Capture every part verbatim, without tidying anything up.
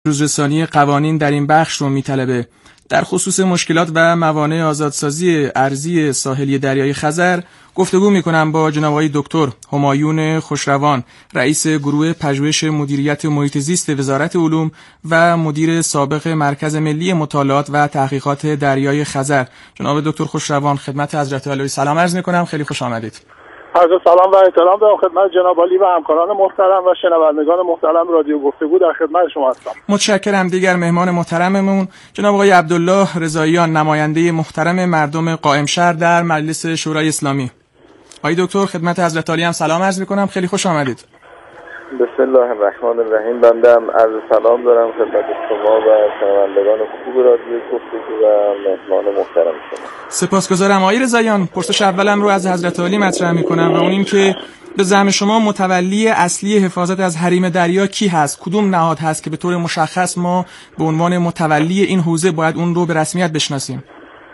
روزرسانی قوانین در این بخش رو میطلبه. در خصوص مشکلات و موانع آزادسازی ارضی ساحلی دریای خزر گفتگو میکنم با جناب آقای دکتر همایون خوشروان، رئیس گروه پژوهش مدیریت محیط زیست وزارت علوم و مدیر سابق مرکز ملی مطالعات و تحقیقات دریای خزر. جناب دکتر خوشروان، خدمت حضرت عالی سلام عرض میکنم، خیلی خوش آمدید. عرض سلام و احترام دارم خدمت جناب عالی و همکاران محترم و شنوندگان محترم رادیو گفتگو، در خدمت شما هستم. متشکرم. دیگر مهمان محترممون جناب آقای عبدالله رضاییان، نماینده محترم مردم قائم شهر در مجلس شورای اسلامی. آقای دکتر، خدمت حضرت عالی هم سلام عرض میکنم، خیلی خوش آمدید. بسم الله الرحمن الرحیم. بنده هم عرض سلام دارم خدمت شما و شنوندگان خوب رادیو گفتگو و مهمان محترم شما. سپاسگزارم. آقای رضاییان، پرسش اولم رو از حضرت عالی مطرح میکنم و اون این که به زعم شما متولی اصلی حفاظت از حریم دریا کی هست؟ کدوم نهاد هست که به طور مشخص ما به عنوان متولی این حوزه باید اون رو به رسمیت بشناسیم؟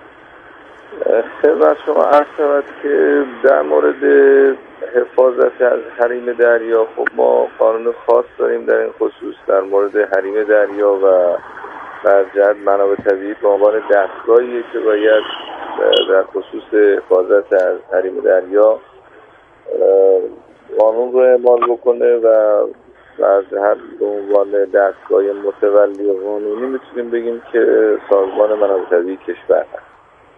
خدمت شما عرض شود که در مورد حفاظت از حریم دریا خب ما قانون خاص داریم در این خصوص در مورد حریم دریا و در جهت منابع طبیعی به عنوان دستگاهی که باید در خصوص حفاظت از حریم دریا قانون رو اعمال بکنه و در جهت به عنوان دستگاه متولی قانونی میتونیم بگیم که سازمان منابع طبیعی کشور هست.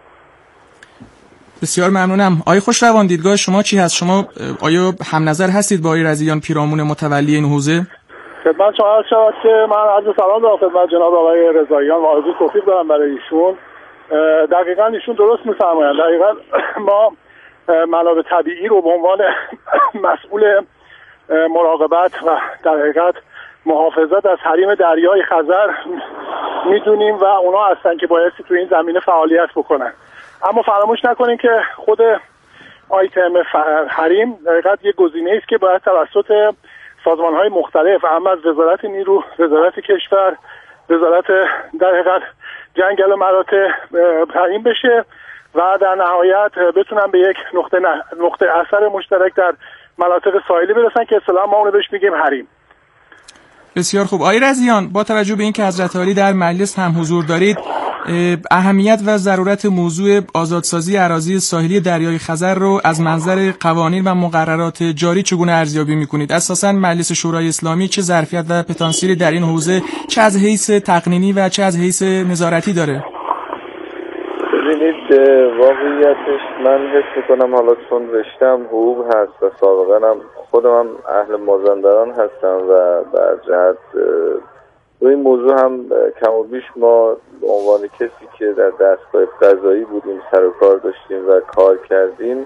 بسیار ممنونم. آقای خوشروان، دیدگاه شما چی هست؟ شما آیا هم نظر هستید با آقای رضاییان پیرامون متولی این حوزه؟ خدمت شما عرض شود که من عرض سلام دارم خدمت جناب آقای رضاییان و آرزوی توفیق دارم برای ایشون. دقیقاً ایشون درست می‌فرمایند. دقیقاً ما منابع طبیعی رو به عنوان مسئول مراقبت و در حقیقت محافظت از حریم دریای خزر میدونیم و اونا هستن که بایستی تو این زمینه فعالیت بکنن. اما فراموش نکنیم که خود آیتم حریم در حقیقت یک گزینه‌ای است که باید توسط سازمان‌های مختلف، اما از وزارت نیرو، وزارت کشور، وزارت در حقیقت جنگل و مراتع تعیین بشه و در نهایت بتونن به یک نقطه نقطه اثر مشترک در مناطق ساحلی برسن که اصطلاحاً ما اون رو بهش میگیم حریم. بسیار خوب. آقای رضاییان، با توجه به اینکه حضرت عالی در مجلس هم حضور دارید، اهمیت و ضرورت موضوع آزادسازی اراضی ساحلی دریای خزر رو از منظر قوانین و مقررات جاری چگونه ارزیابی می‌کنید؟ اساساً مجلس شورای اسلامی چه ظرفیت و پتانسیلی در این حوزه چه از حیث تقنینی و چه از حیث نظارتی داره؟ ببینید، واقعیتش من حس می‌کنم حالا چون رشته‌ام حقوق هست و سابقاً خودم هم اهل مازندران هستم و در جهت روی این موضوع هم کم و بیش ما به عنوان کسی که در دستگاه قضایی بودیم سر و کار داشتیم و کار کردیم،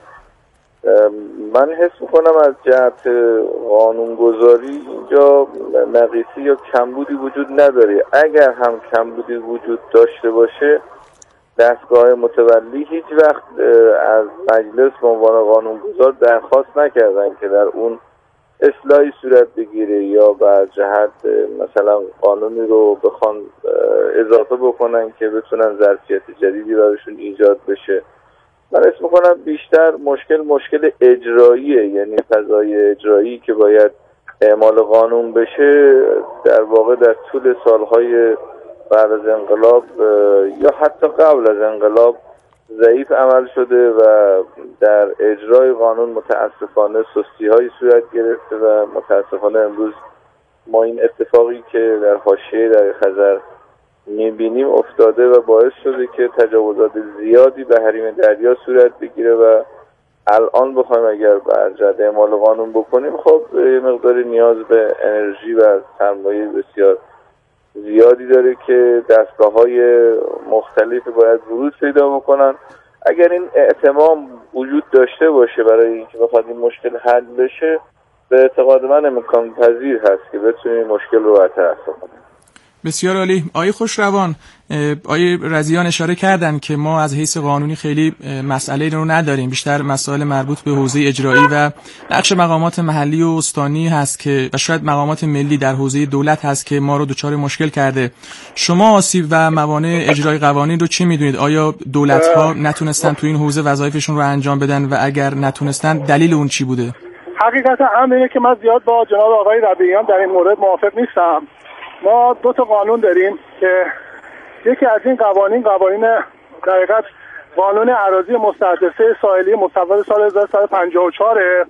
من حس میکنم از جهت قانونگذاری اینجا نقیصی یا کمبودی وجود نداره. اگر هم کمبودی وجود داشته باشه، دستگاه متولی هیچ وقت از مجلس به عنوان قانونگذار درخواست نکردن که در اون اصلاحی صورت بگیره یا بر جهت مثلا قانونی رو بخوان اضافه بکنن که بتونن ظرفیت جدیدی براشون ایجاد بشه. من اسم میکنم بیشتر مشکل مشکل اجراییه، یعنی فضای اجرایی که باید اعمال قانون بشه در واقع در طول سالهای بعد از انقلاب یا حتی قبل از انقلاب ضعیف عمل شده و در اجرای قانون متاسفانه سستی های صورت گرفته و متاسفانه امروز ما این اتفاقی که در حاشیه دریای خزر میبینیم افتاده و باعث شده که تجاوزات زیادی به حریم دریا صورت بگیره و الان بخوایم اگر بر جهت اعمال قانون بکنیم خب یه مقدار نیاز به انرژی و سرمایه بسیار زیادی داره که دستگاه‌های مختلفی باید ورود پیدا بکنن. اگر این اعتماد وجود داشته باشه برای اینکه بخواد این مشکل حل بشه، به اعتقاد من امکان پذیر هست که بتونیم مشکل رو برطرف کنیم. بسیار عالی. آقای خوشروان، آقای رضاییان اشاره کردن که ما از حیث قانونی خیلی مسئله رو نداریم، بیشتر مسائل مربوط به حوزه اجرایی و نقش مقامات محلی و استانی هست که و شاید مقامات ملی در حوزه دولت هست که ما رو دچار مشکل کرده. شما آسیب و موانع اجرای قوانین رو چی میدونید؟ آیا دولت‌ها نتونستن تو این حوزه وظایفشون رو انجام بدن و اگر نتونستن دلیل اون چی بوده؟ حقیقتا امر اینه که من زیاد با جناب آقای رضاییان در این مورد موافق نیستم. ما دو تا قانون داریم که یکی از این قوانین قوانین در حقیقت قانون اراضی مستحدثه ساحلی مصوب سال هزار و سیصد و پنجاه و چهار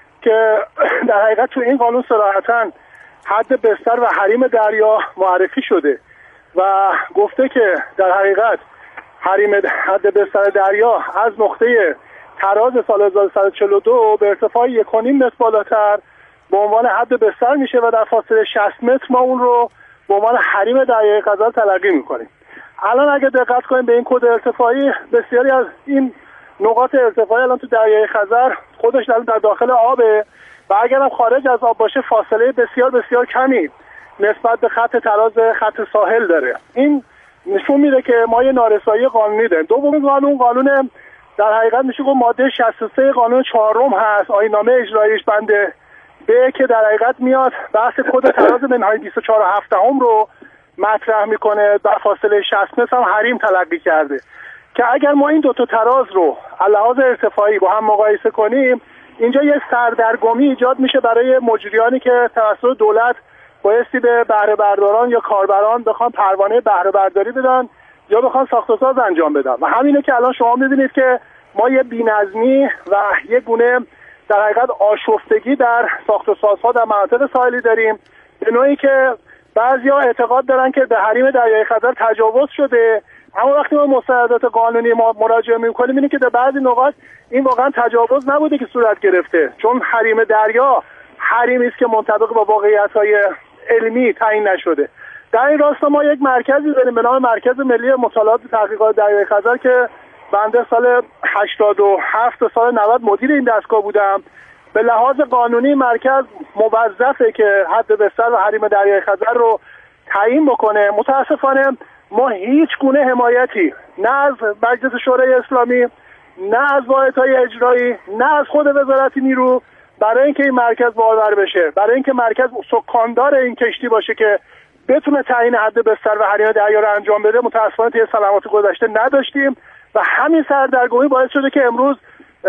که در حقیقت تو این قانون صراحتاً حد بستر و حریم دریا معرفی شده و گفته که در حقیقت حریم حد بستر دریا از نقطه تراز سال هزار و سیصد و چهل و دو به ارتفاع یک و نیم متر بالاتر به عنوان حد بستر میشه و در فاصله شصت متر ما اون رو به عنوان حریم دریای خزر تلقی میکنیم. الان اگه دقت کنیم به این کد ارتفاعی، بسیاری از این نقاط ارتفاعی الان تو دریای خزر خودش در داخل آبه و اگر هم خارج از آب باشه فاصله بسیار بسیار کمی نسبت به خط تراز خط ساحل داره. این نشون میده که ما یه نارسایی قانونی داریم. دومین قانون قانون در حقیقت میشه گفت ماده شصت و سه قانون چهارم هست، آیین‌نامه اجراییش بنده به که در حقیقت میاد بحث کد تراز منهای بیست و چهار و هفت دهم رو مطرح میکنه، در فاصله شصت متر هم حریم تلقی کرده که اگر ما این دو تا تراز رو علاوه ارتفاعی با هم مقایسه کنیم اینجا یه سردرگمی ایجاد میشه برای مجریانی که توسط دولت بایستی به بهره برداران یا کاربران بخوان پروانه بهره برداری بدن یا بخوان ساخت و ساز انجام بدن و همینه که الان شما میبینید که ما یه بی‌نظمی و یه گونه در حقیقت آشفتگی در ساخت و سازها در مناطق ساحلی داریم به نوعی که بعضیا اعتقاد دارن که به حریم دریای خزر تجاوز شده، اما وقتی ما مستندات قانونی ما مراجعه می‌کنیم می‌بینیم که در بعضی نقاط این واقعا تجاوز نبوده که صورت گرفته، چون حریم دریا حریمی است که منطبق با واقعیت‌های علمی تعیین نشده. در این راستا ما یک مرکزی داریم به نام مرکز ملی مطالعات و تحقیقات دریای خزر که بنده سال هشتاد و هفت تا سال نود مدیر این دستگاه بودم. به لحاظ قانونی مرکز موظفه که حد بستر و حریم دریای خزر رو تعیین بکنه. متاسفانه ما هیچ گونه حمایتی نه از مجلس شورای اسلامی، نه از واحدهای اجرایی، نه از خود وزارت نیرو برای اینکه این مرکز بارور بشه، برای اینکه مرکز سکاندار این کشتی باشه که بتونه تعیین حد بستر و حریم دریا رو انجام بده، متاسفانه طی سنوات گذشته نداشتیم و همین سردرگمی باعث شده که امروز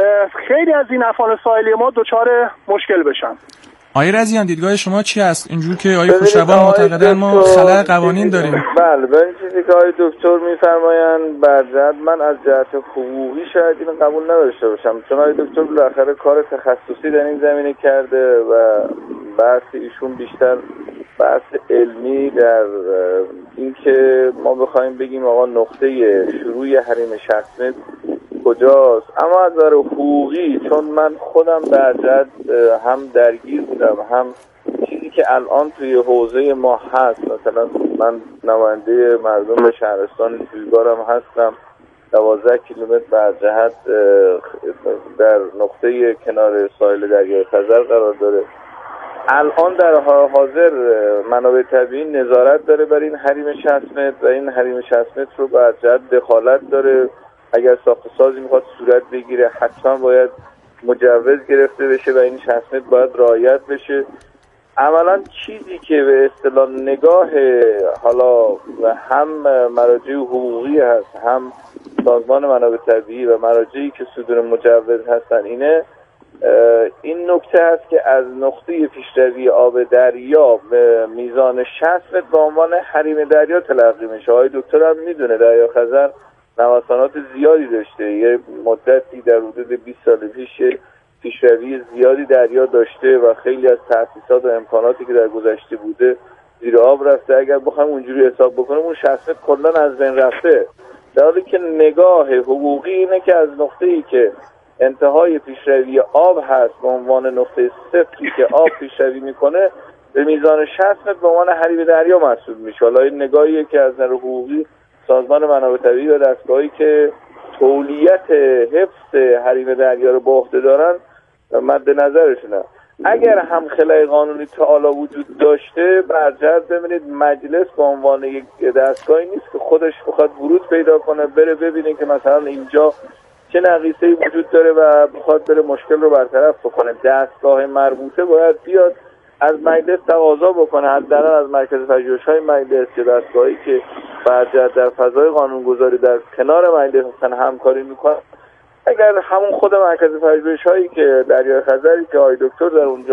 خیلی از این افغان ساحلی ما دچار مشکل بشن. آقای رضیان دیدگاه شما چی است؟ اینجور که آقای خوشروان معتقدن ما خلأ قوانین داریم. بله، به این چیزی که آقای دکتر میفرمایند بر جهت من از جهت حقوقی شاید این قبول نداشته باشم، چون آقای دکتر بالاخره کار تخصصی در این زمینه کرده و بحث ایشون بیشتر بحث علمی در اینکه ما بخوایم بگیم آقا نقطه شروع حریم شصت متر کجاست، اما از نظر حقوقی چون من خودم در جهت هم درگیر بودم هم چیزی که الان توی حوزه ما هست، مثلا من نماینده مردم شهرستان جویبارم هستم، دوازده کیلومتر بر جهت در نقطه کنار ساحل دریای خزر قرار داره. الان در حال حاضر منابع طبیعی نظارت داره بر این حریم شصت متر و این حریم شصت متر رو بر جهت دخالت داره. اگر ساخت و سازی میخواد صورت بگیره حتما باید مجوز گرفته بشه و این شصت متر باید رعایت بشه. عملا چیزی که به اصطلاح نگاه حالا و هم مراجع حقوقی هست هم سازمان منابع طبیعی و مراجعی که صدور مجوز هستن اینه این نکته هست که از نقطه پیشروی آب دریا به میزان شصت متر به عنوان حریم دریا تلقی میشه. آقای دکتر هم میدونه دریا خزر نوسانات زیادی داشته، یه مدتی در حدود بیست سال پیش پیشروی زیادی دریا داشته و خیلی از تأسیسات و امکاناتی که در گذشته بوده زیر آب رفته. اگر بخوایم اونجوری حساب بکنیم اون شصت متر کلا از بین رفته، در حالی که نگاه حقوقی اینه که از نقطه‌ای که انتهای پیشروی آب هست به عنوان نقطه صفری که آب پیشروی میکنه به میزان شصت متر به عنوان حریم دریا محسوب میشه. حالا این نگاهیه که از نظر حقوقی سازمان منابع طبیعی و دستگاهی که تولیت حفظ حریم دریا رو به عهده دارن مد نظرشونه. اگر هم خلأ قانونی تعالی وجود داشته بر جهت ببینید مجلس به عنوان یک دستگاهی نیست که خودش بخواد ورود پیدا کنه بره ببینه که مثلا اینجا چه نقیصه‌ای وجود داره و بخواد بره مشکل رو برطرف بکنه. دستگاه مربوطه باید بیاد از مجلس تقاضا بکنه، حداقل از مرکز پژوهش‌های مجلس یا دستگاهی که بر جهت در فضای قانونگذاری در کنار مجلس هستن همکاری میکنن. اگر همون خود مرکز پژوهش‌هایی که دریای خزری که آقای دکتر در اونجا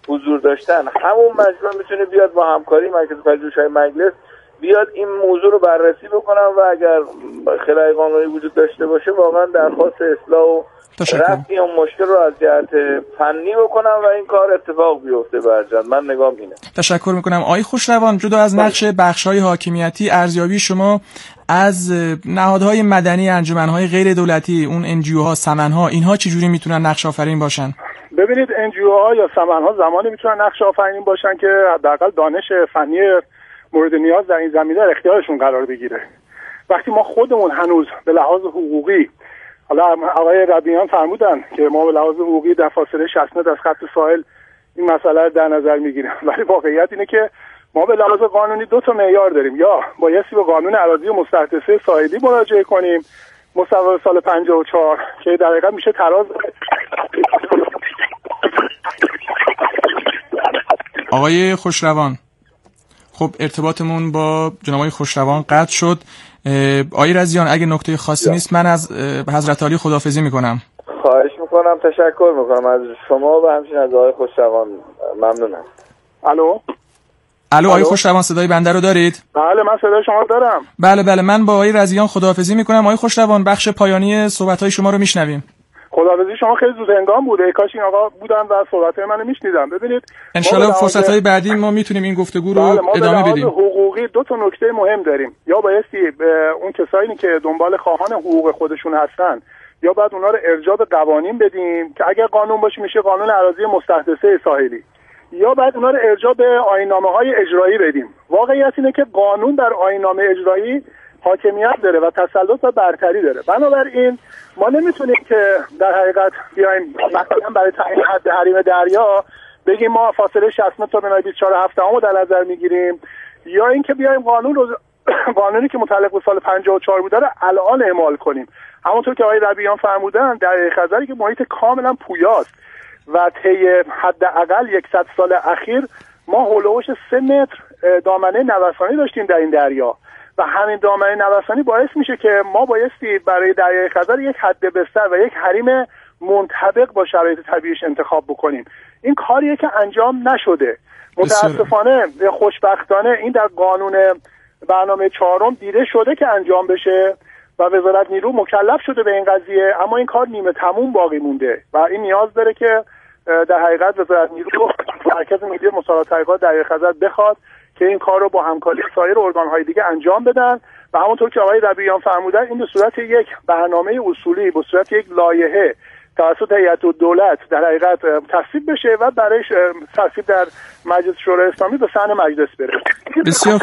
حضور داشتن، همون مجمع میتونه بیاد با همکاری مرکز پژوهش‌های مجلس بیاد این موضوع رو بررسی بکنم و اگر خلای قانونی وجود داشته باشه واقعا درخواست اصلاح و رفع اون مشکل رو از جهت فنی بکنم و این کار اتفاق بیفته. برجن من نگام اینه. تشکر میکنم. آقای خوشروان، جدا از نقش بخش‌های حاکمیتی، ارزیابی شما از نهادهای مدنی، انجمن‌های غیر دولتی، اون ان جی او ها، سمن‌ها، اینها چه جوری میتونن نقش آفرین باشن؟ ببینید ان جی او ها یا سمن‌ها زمانی میتونن نقش آفرین باشن که حداقل دانش فنی مورد نیاز در این زمینه در اختیارشون قرار بگیره. وقتی ما خودمون هنوز به لحاظ حقوقی، حالا آقای ربیعیان فرمودن که ما به لحاظ حقوقی در فاصله شصت متر از خط ساحل این مسئله رو در نظر میگیریم، ولی واقعیت اینه که ما به لحاظ قانونی دو تا معیار داریم. یا بایستی به قانون اراضی مستحدثه ساحلی مراجعه کنیم مصوب سال پنجاه و چهار که در حقیقت میشه تراز. آقای خوشروان، خب ارتباطمون با جناب آقای خوشروان قطع شد. آقای رضیان، اگه نکته خاصی نیست من از حضرت عالی خداحافظی میکنم. خواهش میکنم، تشکر میکنم از شما و همچنین از آقای خوشروان. ممنونم. الو الو آقای خوشروان، صدای بنده رو دارید؟ بله من صدای شما دارم. بله بله، من با آقای رضیان خداحافظی میکنم. آقای خوشروان، بخش پایانی صحبت‌های شما رو میشنویم. خداحافظی شما خیلی زود هنگام بوده، کاش این آقا بودن و صحبت‌های منو میشنیدن. ببینید ان شاءالله فرصت‌های بعدی ما میتونیم این گفتگو رو ادامه بدیم. حقوقی دو تا نکته مهم داریم. یا بایستی اون کسایی که دنبال خواهان حقوق خودشون هستن یا بعد اونا رو ارجاع به قوانین بدیم که اگر قانون باشه میشه قانون اراضی مستحدثه ساحلی، یا بعد اونا رو ارجاع به آیین‌نامه‌های اجرایی بدیم. واقعیت اینه که قانون در آیین‌نامه اجرایی حاکمیت داره و تسلط و برتری داره. بنابراین ما نمیتونیم که در حقیقت بیایم مثلا برای تعیین حد حریم دریا بگیم ما فاصله شصت متر تا بنای بیست و چهار هفتم رو در نظر میگیریم، یا اینکه بیایم قانون رو قانونی که متعلق به سال پنجاه و چهار بوده رو الان اعمال کنیم. همونطور که آقای ربیعیان فرمودن در خزری که محیط کاملا پویاست و طی حداقل صد سال اخیر ما هولوش سه متر دامنه نوسانی داشتیم در این دریا و همین دامنه نوسانی باعث میشه که ما بایستی برای دریای خزر یک حد بستر و یک حریم منطبق با شرایط طبیعیش انتخاب بکنیم. این کاریه که انجام نشده. متاسفانه خوشبختانه این در قانون برنامه چهارم دیده شده که انجام بشه و وزارت نیرو مکلف شده به این قضیه، اما این کار نیمه تموم باقی مونده و این نیاز داره که در حقیقت وزارت نیرو مرکز ملی مساوات تحقیقات دریای خزر بخواد که این کار رو با همکاری سایر ارگان‌های دیگه انجام بدن و همونطور که آقای ربیعیان فرمودن این به صورت یک برنامه اصولی، به صورت یک لایحه توسط هیئت الدولت در حقیقت تصویب بشه و برای تصویب در مجلس شورای اسلامی به صحن مجلس بره. بسیار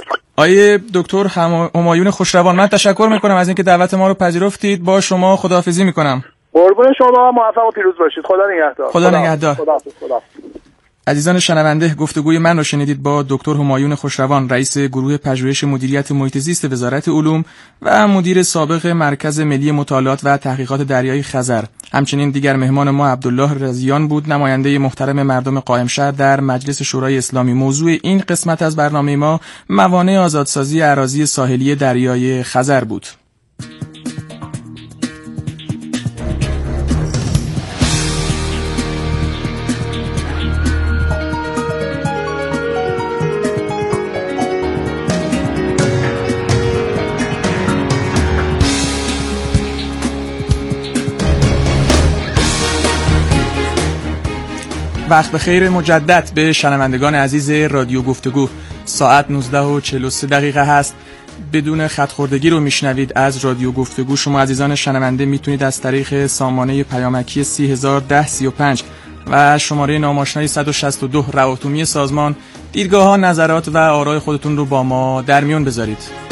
آقای دکتر همایون خوشروان، من تشکر میکنم از اینکه دعوت ما رو پذیرفتید. با شما خداحافظی میکنم. قربون شما، موفق و پیروز باشید. خدا نگهدار. خدا نگهدار. خدا خدا. عزیزان شنونده، گفتگوی من رو شنیدید با دکتر همایون خوشروان، رئیس گروه پژوهش مدیریت محیط زیست وزارت علوم و مدیر سابق مرکز ملی مطالعات و تحقیقات دریای خزر. همچنین دیگر مهمان ما عبدالله رضیان بود، نماینده محترم مردم قائم شهر در مجلس شورای اسلامی. موضوع این قسمت از برنامه ما موانع آزادسازی اراضی ساحلی دریای خزر بود. وقت بخیر مجدد به شنوندگان عزیز رادیو گفتگو. ساعت نوزده و چهل و سه دقیقه هست. بدون خط خوردگی رو میشنوید از رادیو گفتگو. شما عزیزان شنونده میتونید از طریق سامانه پیامکی سی هزار ده سی و پنج و شماره ناماشنای صد و شصت و دو رواتومی سازمان دیدگاه ها، نظرات و آرای خودتون رو با ما در میون بذارید.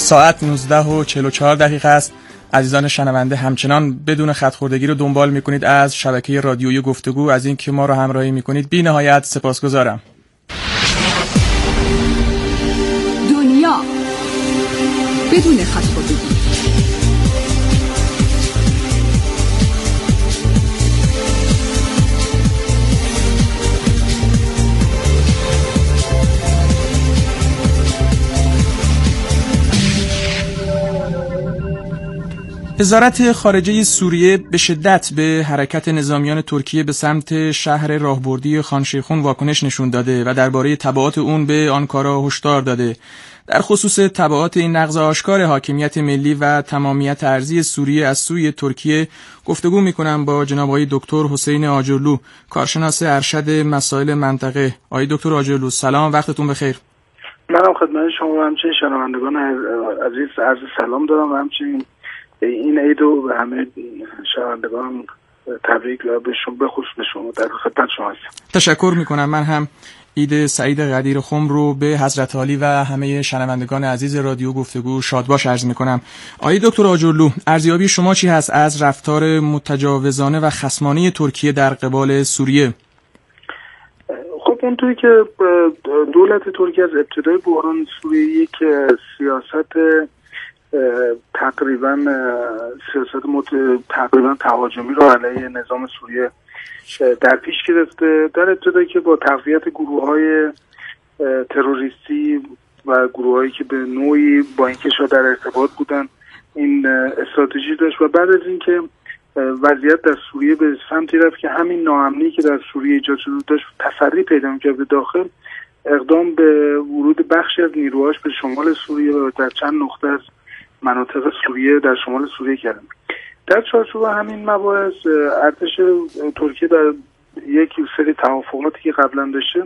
ساعت نوزده و چهل و چهار دقیقه است. عزیزان شنونده همچنان بدون خط خوردگی رو دنبال میکنید از شبکه رادیویی گفتگو. از اینکه ما رو همراهی میکنید بی نهایت سپاسگزارم. دنیا بدون خط خوردگی. وزارت خارجه سوریه به شدت به حرکت نظامیان ترکیه به سمت شهر راهبردی خانشیخون واکنش نشون داده و درباره تبعات اون به آنکارا هشدار داده. در خصوص تبعات این نقض آشکار حاکمیت ملی و تمامیت ارضی سوریه از سوی ترکیه گفتگو میکنم با جناب آقای دکتر حسین آجرلو، کارشناس ارشد مسائل منطقه. آقای دکتر آجرلو سلام، وقتتون بخیر. منم خدمت شما و همچنین شنوندگان عزیز عرض سلام دارم و همچنین این عیدو به همه شنوندگان تبریک و به شما بخصوص به شما در خدمت شما هستم. تشکر میکنم. من هم عید سعید قدیر خم رو به حضرت عالی و همه شنوندگان عزیز رادیو گفتگو شادباش عرض میکنم. آقای دکتر آجرلو، ارزیابی شما چی هست از رفتار متجاوزانه و خصمانه ترکیه در قبال سوریه؟ خب اونطوری که دولت ترکیه از ابتدای بحران سوریه یک سیاست تقریبا سیاست مت... تقریبا تهاجمی رو علیه نظام سوریه در پیش گرفته. در ابتدایی که با تقویت گروه‌های تروریستی و گروه‌هایی که به نوعی با این کشور در ارتباط بودن این استراتژی داشت و بعد از اینکه وضعیت در سوریه به سمتی رفت که همین ناامنی که در سوریه ایجاد شده داشت تسری پیدا می‌کرد به داخل، اقدام به ورود بخشی از نیروهاش به شمال سوریه و در چند نقطه از مناطق سوریه در شمال سوریه کردن. در چارچوب همین مباحث ارتش ترکیه در یک سری توافقاتی که قبلا داشته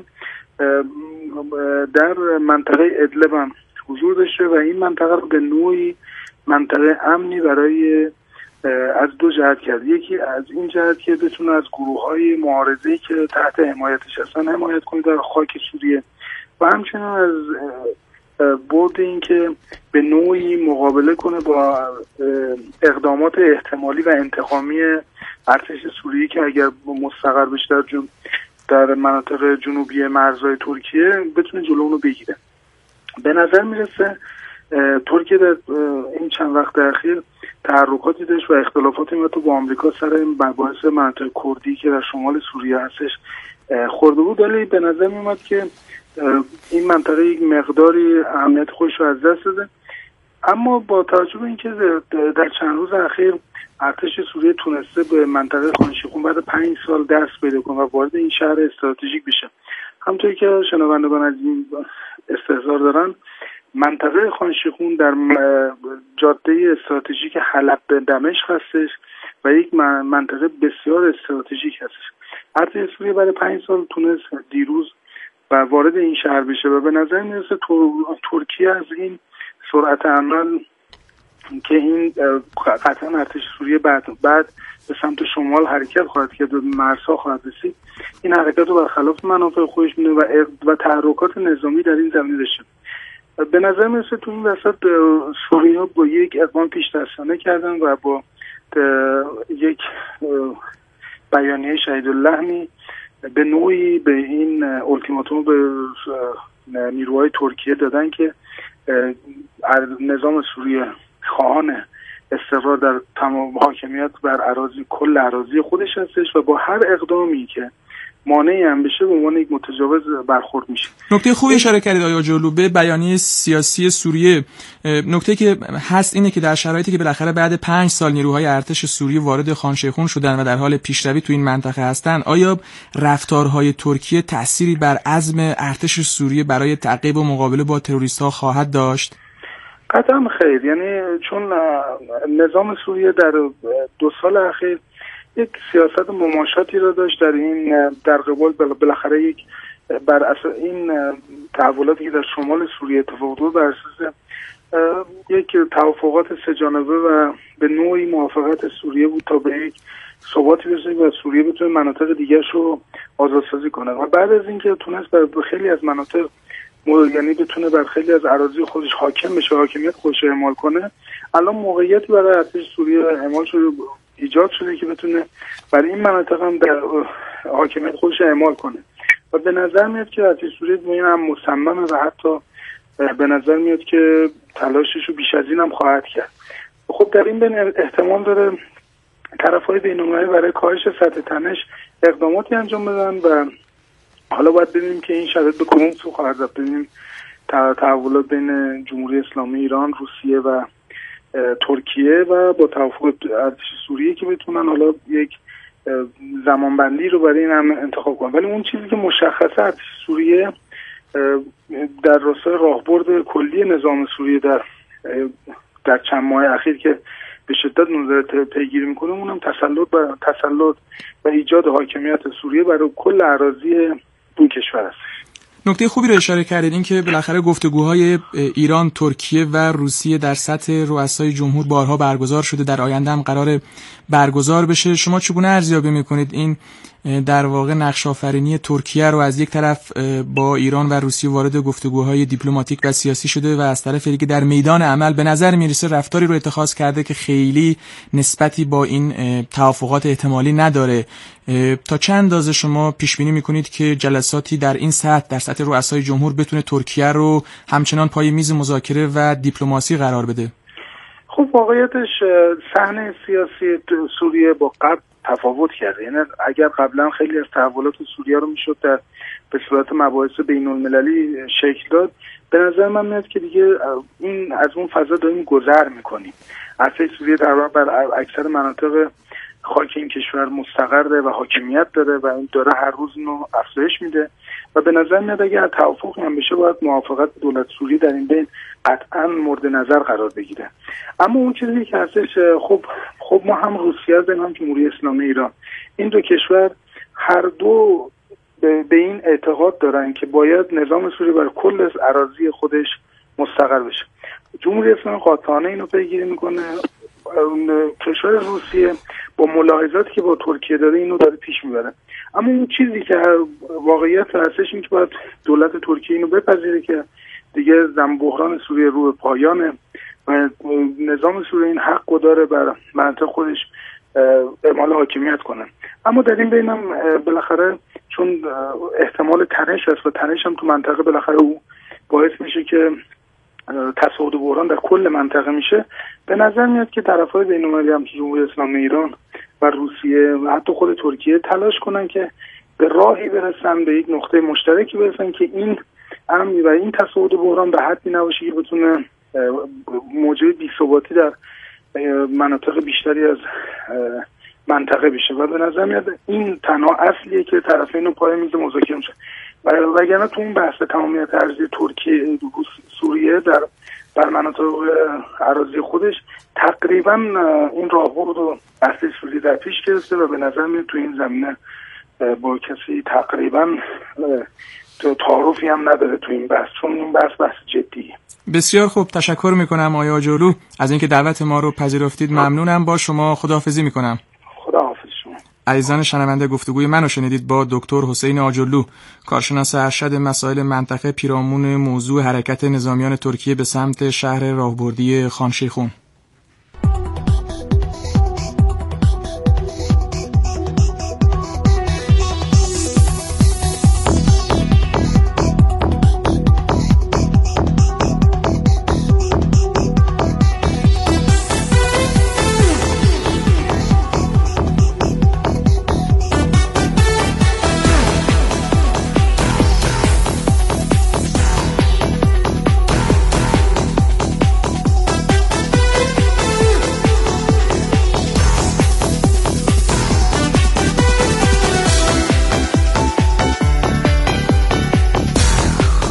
در منطقه ادلب هم حضور داشته و این منطقه رو به نوعی منطقه امنی برای از دو جهت کرد. یکی از این جهت که بتونه از گروه‌های معارضه‌ای که تحت حمایتش هستن حمایت کنه در خاک سوریه و همچنین از بود این که به نوعی مقابله کنه با اقدامات احتمالی و انتقامی ارتش سوریه که اگر مستقر بشه در جن... در مناطق جنوبی مرزهای ترکیه بتونه جلو اونو بگیره. به نظر میرسه ترکیه در این چند وقت اخیر تحرکاتی داشت و اختلافاتی میاد تو با آمریکا سر مباحث مناطق کردی که در شمال سوریه هستش خورده بود، ولی به نظر میاد که این منطقه یک مقداری اهمیت خودش رو از دست داده. اما با توجه به اینکه در چند روز اخیر ارتش سوریه تونسته به منطقه خانشیخون بعد پنج سال دست پیدا کنه و وارد این شهر استراتژیک بشه، همونطوری که شنوندگان از این استحضار دارن، منطقه خانشیخون در جاده استراتژیک حلب به دمشق هستش و یک منطقه بسیار استراتژیک هستش. ارتش سوریه بعد پنج سال تونست دیروز و وارد این شهر بشه و به نظر میرسه ترکیه از این سرعت عمل که این قطعا ارتش سوریه بعد بعد به سمت شمال حرکت خواهد کرد و مرزها خواهد رسید، این حرکت رو برخلاف منافع خودش می‌دونه و و تحرکات نظامی در این زمینه داشته. به نظر میرسه تو این وسط سوریه با یک اقدام پیش دستانه کردن و با یک بیانیه شهیداللحمی به نوعی به این التیماتوم به نیروهای ترکیه دادن که نظام سوریه خواهان استقرار در تمام حاکمیت بر اراضی کل اراضی خودش هستش و با هر اقدامی که مانعی هم بشه به عنوان یک متجاوز برخورد میشه. نکته خوبی اشاره کردید آقای آجرلو به بیانیه سیاسی سوریه. نکته که هست اینه که در شرایطی که بالاخره بعد پنج سال نیروهای ارتش سوریه وارد خانشیخون شدن و در حال پیشروی تو این منطقه هستن، آیا رفتارهای ترکیه تأثیری بر عزم ارتش سوریه برای تعقیب و مقابله با تروریست‌ها خواهد داشت؟ قطعا خیر، یعنی چون نظام سوریه در دو سال اخیر یک سیاست مماشاتی را داشت در این در قبال بالاخره یک بر اساس این تحولاتی که در شمال سوریه اتفاق افتاد بر اساس یک توافقات سه جانبه و به نوعی موافقت سوریه بود تا به یک ثباتی برسه و سوریه بتونه مناطق دیگرش رو آزادسازی کنه و بعد از اینکه تونست به خیلی از مناطق یعنی بتونه بر خیلی از اراضی خودش حاکم بشه، حاکمیت خودش اعمال کنه. الان موقعیتی برای ارتش سوریه اعمال شده، ایجاد شده که بتونه برای این مناطق هم در حاکمیت خودش اعمال کنه و به نظر میاد که ارتش سوریه این هم مصممه و حتی به نظر میاد که تلاشش رو بیش از این هم خواهد کرد. خب در این بین احتمال داره طرف‌های بین‌المللی برای کاهش سطح تنش اقداماتی انجام بدن و حالا باید ببینیم که این شرایط به کدوم سو خواهد رفت. ببینیم تحولات بین جمهوری اسلامی ایران، روسیه و ترکیه و با توافق ارتش سوریه که بتونن حالا یک زمانبندی رو برای این هم انتخاب کنن. ولی اون چیزی که مشخصه ارتش سوریه در راستای راهبرد کلی نظام سوریه در در چند ماه اخیر که به شدت نظارت پیگیری میکنه، اونم تسلط و تسلط و ایجاد حاکمیت سوریه برای کل اراضی این کشور است. نکته خوبی رو اشاره کردید، این که بالاخره گفتگوهای ایران، ترکیه و روسیه در سطح رؤسای جمهور بارها برگزار شده، در آینده هم قرار برگزار بشه. شما چگونه ارزیابی میکنید این در واقع نقش آفرینی ترکیه رو از یک طرف با ایران و روسیه وارد گفتگوهای دیپلماتیک و سیاسی شده و از طرف دیگه در میدان عمل به نظر میرسه رفتاری رو اتخاذ کرده که خیلی نسبتی با این توافقات احتمالی نداره؟ تا چند اندازه شما پیش بینی میکنید که جلساتی در این سطح در سطح رؤسای جمهور بتونه ترکیه رو همچنان پای میز مذاکره و دیپلماسی قرار بده؟ خب واقعیتش صحنه سیاسی سوریه با قبل تفاوت کرده. یعنی اگر قبلا خیلی از تحولات سوریه رو میشد در به صورت مباحث بین المللی شکل داد، به نظر من میاد که دیگه این از اون فضا داریم گذر میکنیم. ارتش سوریه در واقع بر اکثر مناطق خاک این کشور مستقره و حاکمیت داره و این داره هر روز اینو افزایش میده و به نظر میاد اگر توافقی هم بشه باید موافقت دولت سوریه در این بین قطعا مورد نظر قرار بگیره. اما اون چیزی که هستش، خب خب ما هم روسیه داریم هم جمهوری اسلامی ایران، این دو کشور هر دو به این اعتقاد دارن که باید نظام سوریه بر کل از اراضی خودش مستقر بشه. جمهوری اسلامی قاطعانه اینو پیگیری میکنه. کشور روسیه با ملاحظاتی که با ترکیه داره اینو داره پیش میبره. اما اون چیزی که واقعیت هستش این که باید دولت ترکیه اینو بپذیره که دیگه زم بحران سوریه رو به پایانه و نظام سوریه این حق داره بر منطقه خودش اعمال حاکمیت کنه. اما در این بینم بالاخره چون احتمال تنش هست و تنش هم تو منطقه بالاخره او باعث میشه که تصاعد بحران در کل منطقه میشه، به نظر میاد که طرفای بین‌المللی هم جمهوری اسلامی ایران و روسیه و حتی خود ترکیه تلاش کنن که به راهی برسن، به یک نقطه مشترکی برسن که این امنی و این تصاعد بحران به حدی نباشه که بتونه موجب بی‌ثباتی در مناطق بیشتری از منطقه بشه و به نظر میاد این تنها اصلیه که طرفین رو پای میز مذاکره میشه. وگرنه تو این بحث تمامیت ارضی ترکیه سوریه در بر مناطق اراضی خودش تقریبا این راهبرد رو ارتش سوریه در پیش گرفته و به نظر میاد تو این زمینه با کسی تقریبا تعارفی هم نداره تو این بحث، چون این بحث بحث جدیه. بسیار خوب، تشکر میکنم آقای آجرلو از اینکه دعوت ما رو پذیرفتید. ممنونم. با شما خداحافظی میکنم. خداحافظ شما. عزیزان شنونده، گفتگوی منو شنیدید با دکتر حسین آجرلو، کارشناس ارشد مسائل منطقه، پیرامون موضوع حرکت نظامیان ترکیه به سمت شهر راهبردی خان شیخون.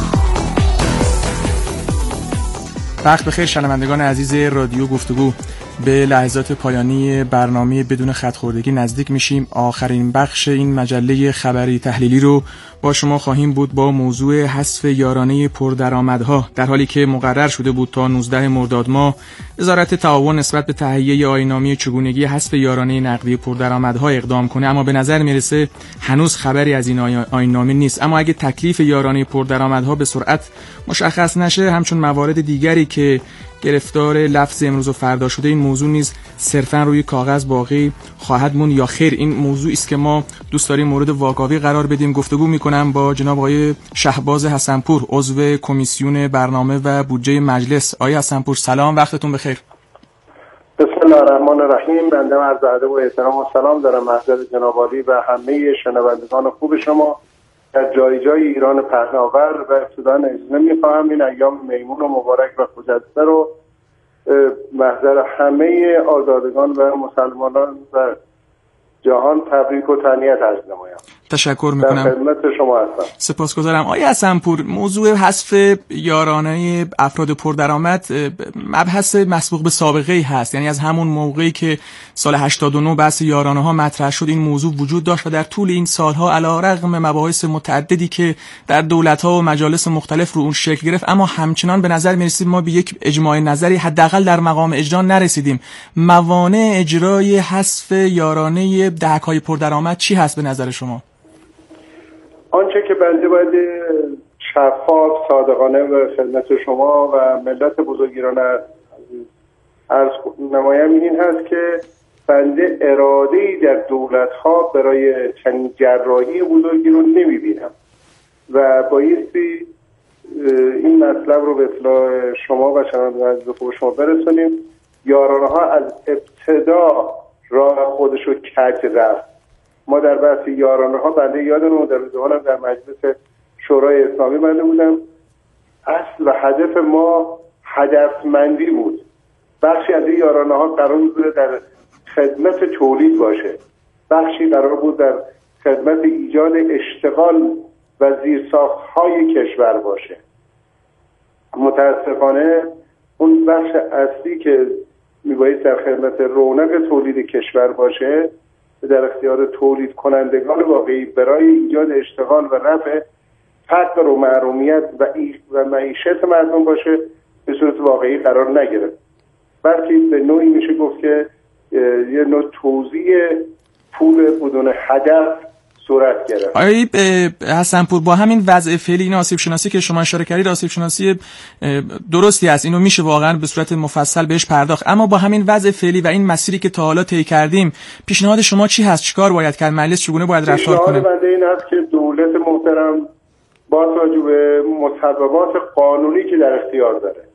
وقت بخیر شنوندگان عزیز رادیو گفتگو. به لحظات پایانی برنامه بدون خط‌خوردگی نزدیک میشیم. آخرین بخش این مجله خبری تحلیلی رو با شما خواهیم بود با موضوع حذف یارانه پردرآمدها، در حالی که مقرر شده بود تا نوزدهم مرداد ماه وزارت تعاون نسبت به تهیه آیین‌نامه چگونگی حذف یارانه نقدی پردرآمدها اقدام کنه، اما به نظر میرسه هنوز خبری از این آیین‌نامه نیست. اما اگه تکلیف یارانه پردرآمدها به سرعت مشخص نشه، همچون موارد دیگری که گرفتار لفظ امروز و فردا شده، این موضوع نیز صرفاً روی کاغذ باقی خواهد مون یا خیر؟ این موضوعی است که ما دوست داریم مورد واکاوی قرار بدیم. گفتگو میکنم با جناب آقای شهباز حسن‌پور، عضو کمیسیون برنامه و بودجه مجلس. آقای حسن‌پور سلام، وقتتون بخیر. بسم الله الرحمن الرحیم. بنده عرض ادب و احترام و سلام دارم محضر جناب عالی و همه شنوندگان خوب شما در جای جای ایران پهناور. و ابتداً اجازه می‌خواهم این ایام میمون و مبارک و خجسته رو محضر همه آزادگان و مسلمانان و جهان تبریک و تهنیت عرض نمایم. تشکر میکنم. در خدمت شما هستم. سپاسگزارم. آقای حسن‌پور، موضوع حذف یارانه افراد پردرآمد مبحث مسبوق به سابقه‌ای هست. یعنی از همون موقعی که سال هشتاد و نه بحث یارانه ها مطرح شد این موضوع وجود داشت و در طول این سالها علیرغم مباحث متعددی که در دولت‌ها و مجالس مختلف رو اون شکل گرفت، اما همچنان به نظر می‌رسید ما به یک اجماع نظری حداقل در مقام اجرا نرسیدیم. موانع اجرای حذف یارانه دهک‌های پردرآمد چی هست به نظر شما؟ آنچه که بنده باید شفاف، صادقانه و خدمت شما و ملت بزرگیران عرض نمایم این هست که بنده اراده‌ای در دولت‌ها برای چنین جراحی بزرگی رو نمی‌بینم و بایستی این مطلب رو به اطلاع شما و شنوندگان خوب شما برسونیم. یارانه‌ها از ابتدا راه خودش رو کج رفت. ما در بحث یارانه ها بنده یادم در روزگارم در مجلس شورای اسلامی بنده بودم، اصل و هدف ما هدفمندی بود. بخشی از این یارانه ها قرار بود در خدمت تولید باشه، بخشی قرار بود در خدمت ایجاد اشتغال و زیرساخت های کشور باشه. متاسفانه اون بخش اصلی که میباید در خدمت رونق تولید کشور باشه در اختیار تولید کنندگان واقعی برای ایجاد اشتغال و رفع فقر و محرومیت و, و معیشت مردم باشه به صورت واقعی قرار نگرفت، بلکه به نوعی میشه گفت که یه نوع توزیع پول بدون هدف صورت گرفت. آقای حسن‌پور، با همین وضع فعلی این آسیب شناسی که شما اشاره کردید آسیب شناسی درستی است، اینو میشه واقعا به صورت مفصل بهش پرداخت، اما با همین وضع فعلی و این مسیری که تا حالا طی کردیم پیشنهاد شما چی هست؟ چیکار باید کرد؟ مجلس چگونه باید رفتار کنه؟ پیشنهاد بنده این است که دولت محترم با توجه به مصوبات قانونی که در اختیار داره،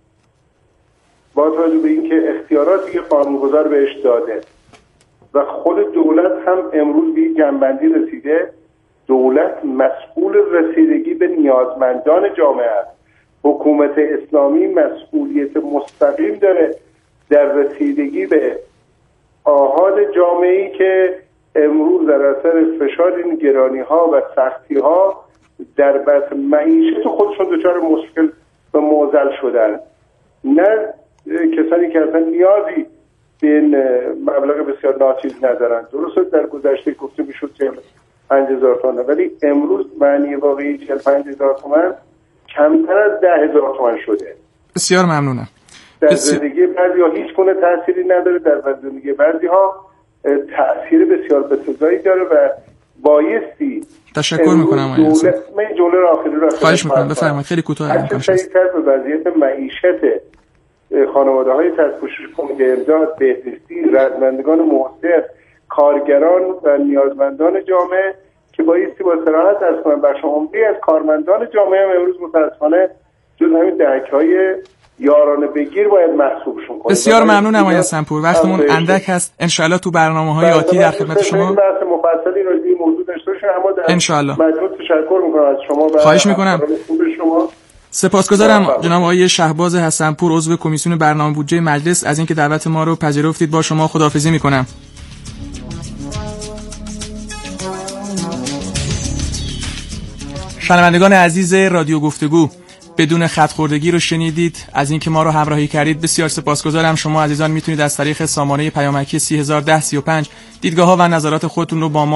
با توجه به اینکه اختیاراتی که قانونگذار بهش داده و خود دولت هم امروز به جنبندی رسیده، دولت مسئول رسیدگی به نیازمندان جامعه است. حکومت اسلامی مسئولیت مستقیم داره در رسیدگی به آحاد جامعه‌ای که امروز در اثر فشار این گرانی ها و سختی ها در بحث معیشت خودشون دچار مشکل و معضل شدن. نه کسانی که اصلا نیازی به این مبلغ بسیار ناچیز ندارن. درسته در گذشته گفته میشد چهل و پنج هزار تومان، ولی امروز معنی واقعی چهل و پنج هزار تومان کمتر از ده هزار تومان شده. بسیار ممنونم. در زندگی بعضی ها هیچ گونه تأثیری نداره، در زندگی بعضی ها تأثیر بسیار بسزایی داره و بایستی. تشکر میکنم. من جمله را آخری را خواهش میکنم بفرمایید. خیلی کوتاه میکنم. سریعتر به وضعیت معیشت خانواده های تحت پوشش کمیته امداد، بهزیستی، رزمندگان محسن، کارگران و نیازمندان جامعه که بایستی با صراحت از کنم بخش عمده از کارمندان جامعه هم امروز متاسفانه جز همین دهک‌های یارانه بگیر باید محسوبشون کنیم. بسیار ممنونم آقای حسن‌پور. وقتمون اندک هست. انشالله تو برنامه‌های آتی در خدمت شما بحث مفصلی راجع به موضوع داشته باشیم، اما در انشالله مجموع تشکر می‌کنم از شما و خواهش می‌کنم. شما. سپاسگزارم جناب آقای شهباز حسن‌پور، عضو کمیسیون برنامه بودجه مجلس، از اینکه دعوت ما رو پذیرفتید. با شما خداحافظی می‌کنم. شنوندگان عزیز رادیو گفتگو، بدون خط‌خوردگی رو شنیدید. از اینکه ما رو همراهی کردید بسیار سپاسگزارم. شما عزیزان میتونید از طریق سامانه پیامکی سی هزار و ده سی و پنج دیدگاه‌ها و نظرات خودتون رو با ما